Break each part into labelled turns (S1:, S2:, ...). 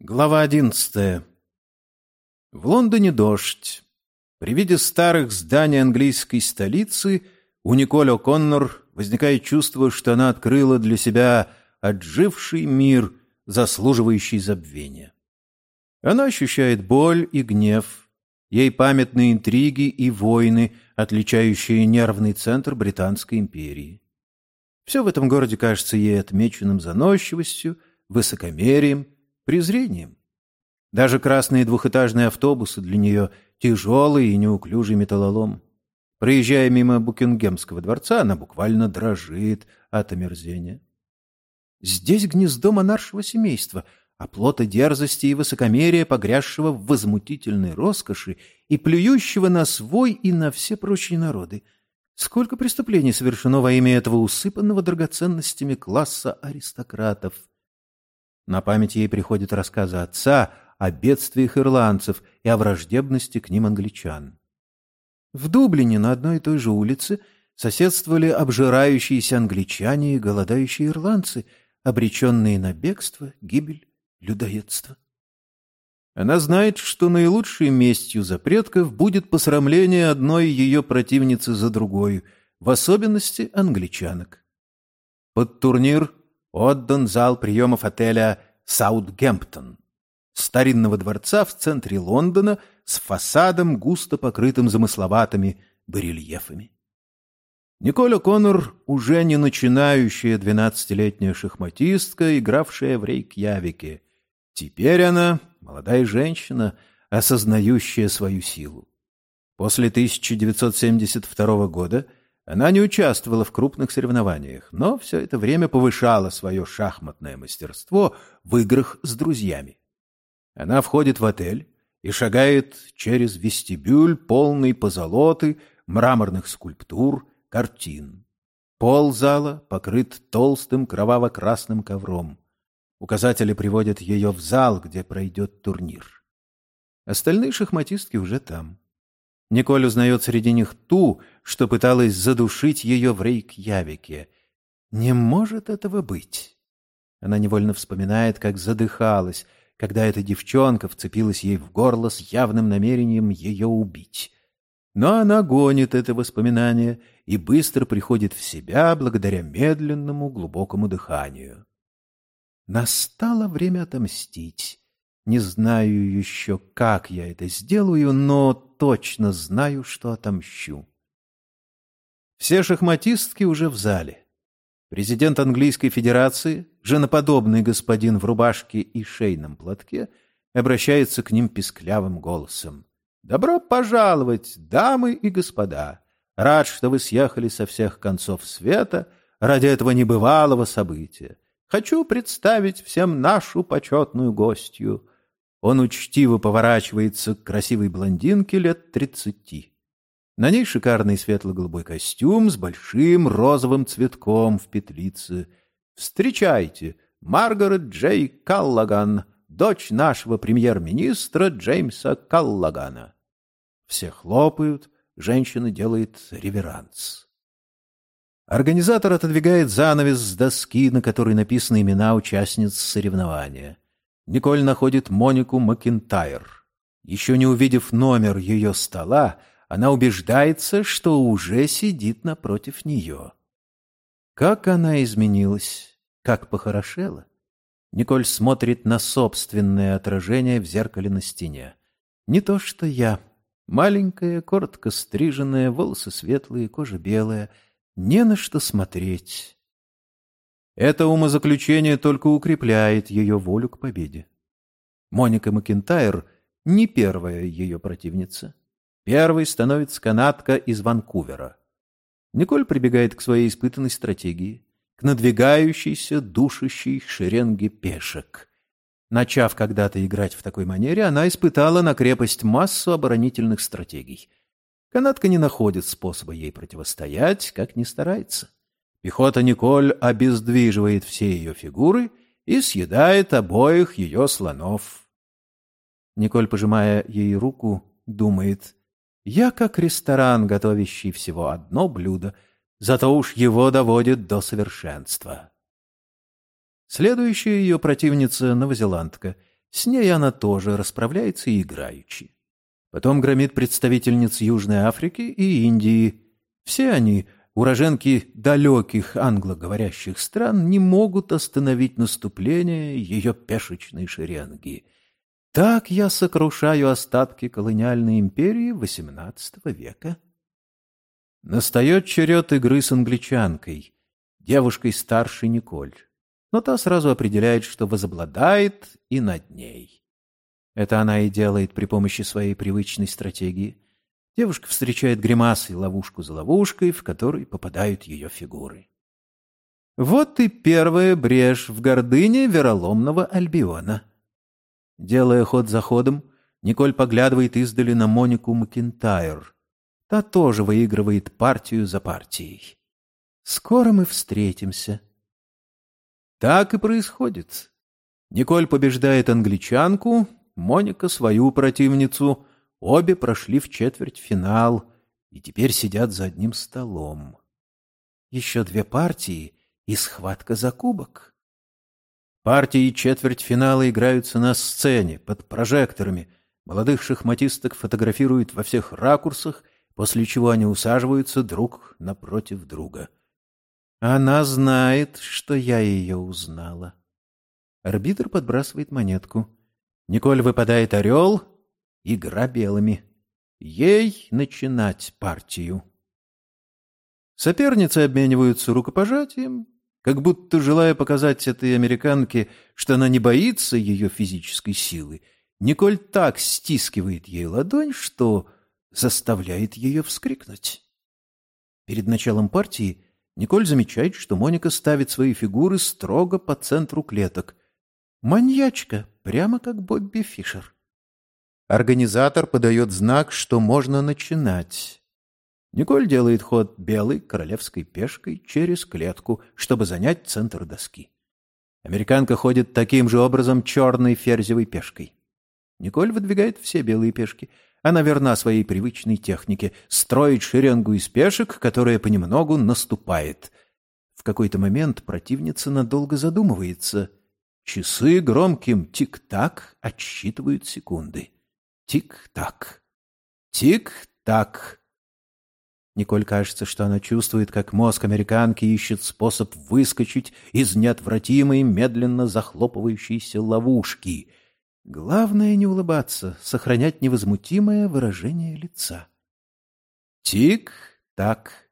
S1: Глава 11. В Лондоне дождь. При виде старых зданий английской столицы у Николь О'Коннор возникает чувство, что она открыла для себя отживший мир, заслуживающий забвения. Она ощущает боль и гнев, ей памятны интриги и войны, отличающие нервный центр Британской империи. Все в этом городе кажется ей отмеченным заносчивостью, высокомерием, презрением. Даже красные двухэтажные автобусы для нее тяжелый и неуклюжий металлолом. Проезжая мимо Букингемского дворца, она буквально дрожит от омерзения. Здесь гнездо монаршего семейства, оплота дерзости и высокомерия, погрязшего в возмутительной роскоши и плюющего на свой и на все прочие народы. Сколько преступлений совершено во имя этого усыпанного драгоценностями класса аристократов. На память ей приходят рассказы отца о бедствиях ирландцев и о враждебности к ним англичан. В Дублине на одной и той же улице соседствовали обжирающиеся англичане и голодающие ирландцы, обреченные на бегство, гибель, людоедство. Она знает, что наилучшей местью за предков будет посрамление одной ее противницы за другой, в особенности англичанок. Под турнир отдан зал приемов отеля «Саутгемптон», старинного дворца в центре Лондона с фасадом, густо покрытым замысловатыми барельефами. Николь О'Коннор уже не начинающая 12-летняя шахматистка, игравшая в Рейкьявике. Теперь она молодая женщина, осознающая свою силу. После 1972 года она не участвовала в крупных соревнованиях, но все это время повышала свое шахматное мастерство в играх с друзьями. Она входит в отель и шагает через вестибюль, полный позолоты, мраморных скульптур, картин. Пол зала покрыт толстым кроваво-красным ковром. Указатели приводят ее в зал, где пройдет турнир. Остальные шахматистки уже там. Николь узнает среди них ту, что пыталась задушить ее в Рейкьявике. Не может этого быть. Она невольно вспоминает, как задыхалась, когда эта девчонка вцепилась ей в горло с явным намерением ее убить. Но она гонит это воспоминание и быстро приходит в себя благодаря медленному глубокому дыханию. Настало время отомстить. Не знаю еще, как я это сделаю, но точно знаю, что отомщу. Все шахматистки уже в зале. Президент Английской Федерации, женоподобный господин в рубашке и шейном платке, обращается к ним писклявым голосом. «Добро пожаловать, дамы и господа! Рад, что вы съехали со всех концов света ради этого небывалого события. Хочу представить всем нашу почетную гостью». Он учтиво поворачивается к красивой блондинке лет 30. На ней шикарный светло-голубой костюм с большим розовым цветком в петлице. Встречайте, Маргарет Джей Каллаган, дочь нашего премьер-министра Джеймса Каллагана. Все хлопают, женщина делает реверанс. Организатор отодвигает занавес с доски, на которой написаны имена участниц соревнования. Николь находит Монику Макинтайр. Еще не увидев номер ее стола, она убеждается, что уже сидит напротив нее. Как она изменилась, как похорошела. Николь смотрит на собственное отражение в зеркале на стене. Не то что я. Маленькая, коротко стриженная, волосы светлые, кожа белая. Не на что смотреть. Это умозаключение только укрепляет ее волю к победе. Моника Макинтайр не первая ее противница. Первой становится канадка из Ванкувера. Николь прибегает к своей испытанной стратегии, к надвигающейся, душащей шеренге пешек. Начав когда-то играть в такой манере, она испытала на крепость массу оборонительных стратегий. Канадка не находит способа ей противостоять, как ни старается. Пехота Николь обездвиживает все ее фигуры и съедает обоих ее слонов. Николь, пожимая ей руку, думает: «Я как ресторан, готовящий всего одно блюдо, зато уж его доводит до совершенства». Следующая ее противница — новозеландка, С ней она тоже расправляется играючи. Потом громит представительниц Южной Африки и Индии. Все они, уроженки далеких англоговорящих стран, не могут остановить наступление ее пешечной шеренги. Так я сокрушаю остатки колониальной империи XVIII века. Настает черед игры с англичанкой, девушкой старше Николь. Но та сразу определяет, что возобладает и над ней. Это она и делает при помощи своей привычной стратегии. Девушка встречает гримасой ловушку за ловушкой, в которой попадают ее фигуры. Вот и первая брешь в гордыне вероломного Альбиона. Делая ход за ходом, Николь поглядывает издали на Монику Макентайр. Та тоже выигрывает партию за партией. Скоро мы встретимся. Так и происходит. Николь побеждает англичанку, Моника — свою противницу. Обе прошли в четвертьфинал и теперь сидят за одним столом. Еще 2 партии и схватка за кубок. Партии четвертьфинала играются на сцене, под прожекторами. Молодых шахматисток фотографируют во всех ракурсах, после чего они усаживаются друг напротив друга. Она знает, что я ее узнала. Арбитр подбрасывает монетку. Николь выпадает орел, игра белыми. Ей начинать партию. Соперницы обмениваются рукопожатием, как будто желая показать этой американке, что она не боится ее физической силы. Николь так стискивает ей ладонь, что заставляет ее вскрикнуть. Перед началом партии Николь замечает, что Моника ставит свои фигуры строго по центру клеток. Маньячка, прямо как Бобби Фишер. Организатор подает знак, что можно начинать. Николь делает ход белой королевской пешкой через клетку, чтобы занять центр доски. Американка ходит таким же образом черной ферзевой пешкой. Николь выдвигает все белые пешки. Она верна своей привычной технике — строить шеренгу из пешек, которая понемногу наступает. В какой-то момент противница надолго задумывается. Часы громким тик-так отсчитывают секунды. Тик-так. Тик-так. Николь кажется, что она чувствует, как мозг американки ищет способ выскочить из неотвратимой, медленно захлопывающейся ловушки. Главное не улыбаться, сохранять невозмутимое выражение лица. Тик-так.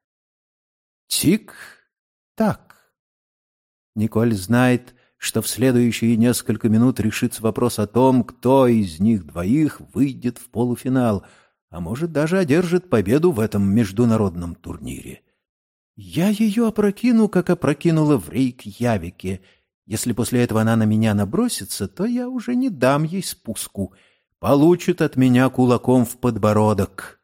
S1: Тик-так. Николь знает, что в следующие несколько минут решится вопрос о том, кто из них двоих выйдет в полуфинал, а может даже одержит победу в этом международном турнире. Я ее опрокину, как опрокинула в Рейкьявике. Если после этого она на меня набросится, то я уже не дам ей спуску. Получит от меня кулаком в подбородок.